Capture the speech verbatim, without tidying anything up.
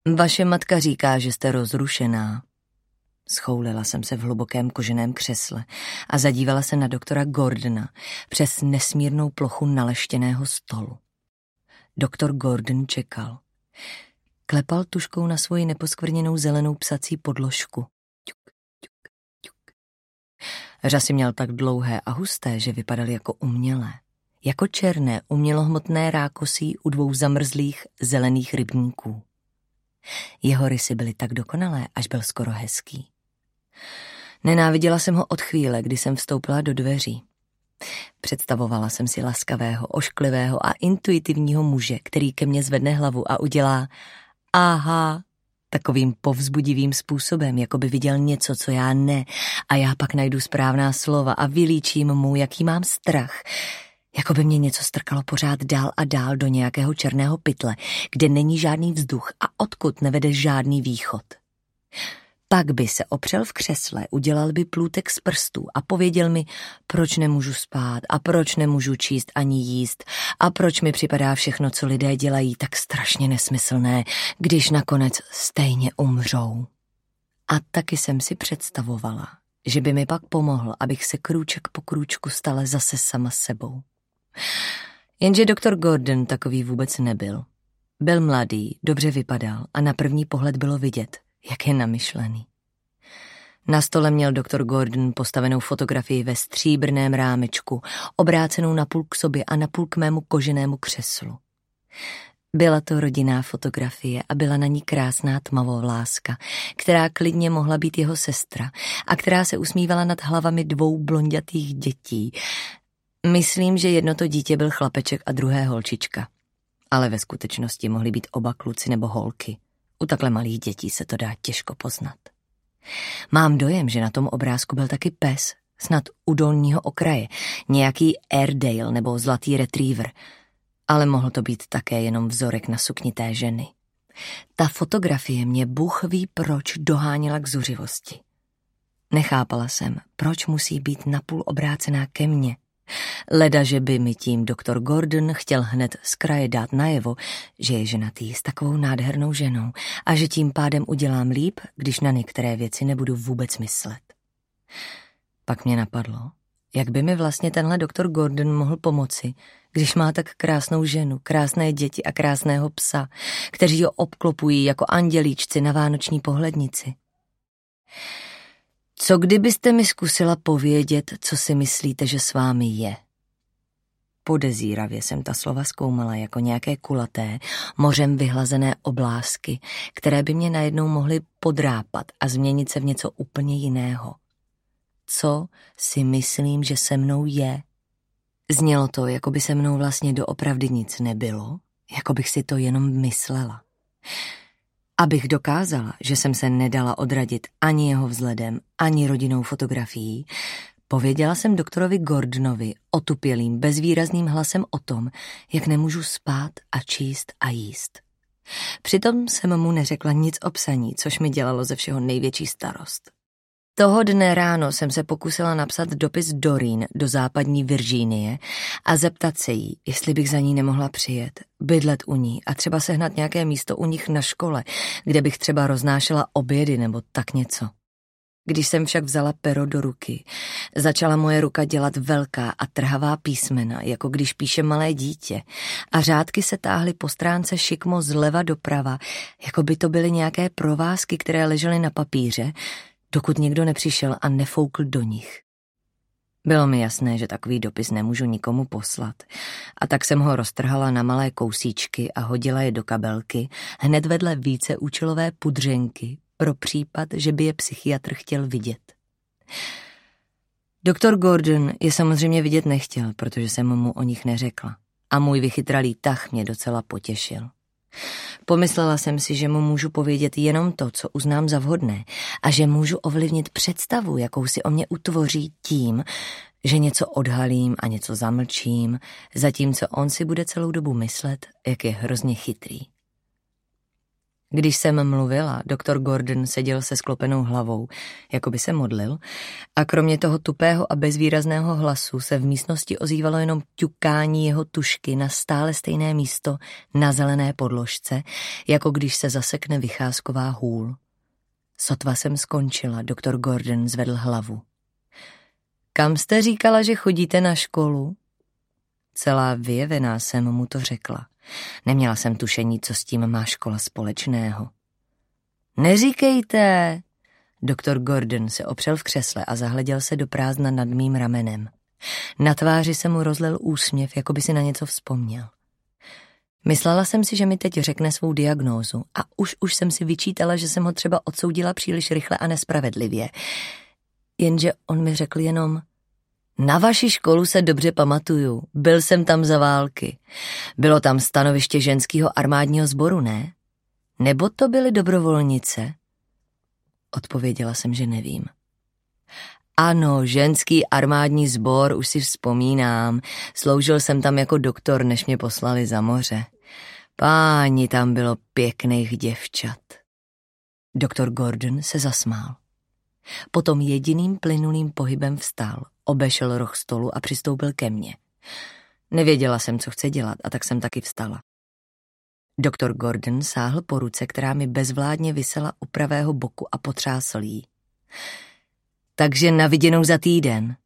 Vaše matka říká, že jste rozrušená. Schoulila jsem se v hlubokém koženém křesle a zadívala se na doktora Gordona přes nesmírnou plochu naleštěného stolu. Doktor Gordon čekal. Klepal tužkou na svoji neposkvrněnou zelenou psací podložku. Ťuk, ťuk, ťuk. Řasy měl tak dlouhé a husté, že vypadaly jako umělé. Jako černé, umělohmotné rákosí u dvou zamrzlých zelených rybníků. Jeho rysy byly tak dokonalé, až byl skoro hezký. Nenáviděla jsem ho od chvíle, kdy jsem vstoupila do dveří. Představovala jsem si laskavého, ošklivého a intuitivního muže, který ke mně zvedne hlavu a udělá aha, takovým povzbudivým způsobem, jako by viděl něco, co já ne, a já pak najdu správná slova a vylíčím mu, jaký mám strach. Jako by mě něco strkalo pořád dál a dál do nějakého černého pytle, kde není žádný vzduch a odkud nevede žádný východ. Pak by se opřel v křesle, udělal by plůtek z prstů a pověděl mi, proč nemůžu spát a proč nemůžu číst ani jíst a proč mi připadá všechno, co lidé dělají, tak strašně nesmyslné, když nakonec stejně umřou. A taky jsem si představovala, že by mi pak pomohl, abych se krůček po krůčku stala zase sama sebou. Jenže doktor Gordon takový vůbec nebyl. Byl mladý, dobře vypadal a na první pohled bylo vidět, jak je namyšlený. Na stole měl doktor Gordon postavenou fotografii ve stříbrném rámečku, obrácenou napůl k sobě a napůl k mému koženému křeslu. Byla to rodinná fotografie a byla na ní krásná tmavovláska, která klidně mohla být jeho sestra a která se usmívala nad hlavami dvou blondětých dětí. Myslím, že jedno to dítě byl chlapeček a druhé holčička, ale ve skutečnosti mohli být oba kluci nebo holky. U takhle malých dětí se to dá těžko poznat. Mám dojem, že na tom obrázku byl taky pes, snad u dolního okraje, nějaký Airedale nebo zlatý retriever, ale mohl to být také jenom vzorek na sukni té ženy. Ta fotografie mě Bůh ví proč doháněla k zuřivosti. Nechápala jsem, proč musí být napůl obrácená ke mně. Leda, že by mi tím doktor Gordon chtěl hned z kraje dát najevo, že je ženatý s takovou nádhernou ženou a že tím pádem udělám líp, když na některé věci nebudu vůbec myslet. Pak mě napadlo, jak by mi vlastně tenhle doktor Gordon mohl pomoci, když má tak krásnou ženu, krásné děti a krásného psa, kteří ho obklopují jako andělíčci na vánoční pohlednici. Co kdybyste mi zkusila povědět, co si myslíte, že s vámi je? Podezíravě jsem ta slova zkoumala jako nějaké kulaté, mořem vyhlazené oblásky, které by mě najednou mohly podrápat a změnit se v něco úplně jiného. Co si myslím, že se mnou je? Znělo to, jako by se mnou vlastně doopravdy nic nebylo, jako bych si to jenom myslela. Abych dokázala, že jsem se nedala odradit ani jeho vzhledem, ani rodinnou fotografií, pověděla jsem doktorovi Gordonovi otupělým, bezvýrazným hlasem o tom, jak nemůžu spát a číst a jíst. Přitom jsem mu neřekla nic o psaní, což mi dělalo ze všeho největší starost. Toho dne ráno jsem se pokusila napsat dopis Doreen do západní Virginie a zeptat se jí, jestli bych za ní nemohla přijet, bydlet u ní a třeba sehnat nějaké místo u nich na škole, kde bych třeba roznášela obědy nebo tak něco. Když jsem však vzala pero do ruky, začala moje ruka dělat velká a trhavá písmena, jako když píše malé dítě, a řádky se táhly po stránce šikmo zleva doprava, jako by to byly nějaké provázky, které ležely na papíře, dokud někdo nepřišel a nefoukl do nich. Bylo mi jasné, že takový dopis nemůžu nikomu poslat, a tak jsem ho roztrhala na malé kousíčky a hodila je do kabelky hned vedle víceúčelové pudřenky pro případ, že by je psychiatr chtěl vidět. Doktor Gordon je samozřejmě vidět nechtěl, protože jsem mu o nich neřekla, a můj vychytralý tah mě docela potěšil. Pomyslela jsem si, že mu můžu povědět jenom to, co uznám za vhodné, a že můžu ovlivnit představu, jakou si o mě utvoří tím, že něco odhalím a něco zamlčím, zatímco on si bude celou dobu myslet, jak je hrozně chytrý. Když jsem mluvila, doktor Gordon seděl se sklopenou hlavou, jako by se modlil, a kromě toho tupého a bezvýrazného hlasu se v místnosti ozývalo jenom ťukání jeho tušky na stále stejné místo na zelené podložce, jako když se zasekne vycházková hůl. Sotva jsem skončila, doktor Gordon zvedl hlavu. Kam jste říkala, že chodíte na školu? Celá vyjevená jsem mu to řekla. Neměla jsem tušení, co s tím má škola společného. Neříkejte! Doktor Gordon se opřel v křesle a zahleděl se do prázdna nad mým ramenem. Na tváři se mu rozlil úsměv, jako by si na něco vzpomněl. Myslela jsem si, že mi teď řekne svou diagnózu a už už jsem si vyčítala, že jsem ho třeba odsoudila příliš rychle a nespravedlivě. Jenže on mi řekl jenom: na vaši školu se dobře pamatuju, byl jsem tam za války. Bylo tam stanoviště ženského armádního sboru, ne? Nebo to byly dobrovolnice? Odpověděla jsem, že nevím. Ano, ženský armádní sbor, už si vzpomínám. Sloužil jsem tam jako doktor, než mě poslali za moře. Páni, tam bylo pěkných děvčat. Doktor Gordon se zasmál. Potom jediným plynulým pohybem vstal, obešel roh stolu a přistoupil ke mně. Nevěděla jsem, co chce dělat, a tak jsem taky vstala. Doktor Gordon sáhl po ruce, která mi bezvládně visela u pravého boku, a potřásl jí. Takže na viděnou za týden.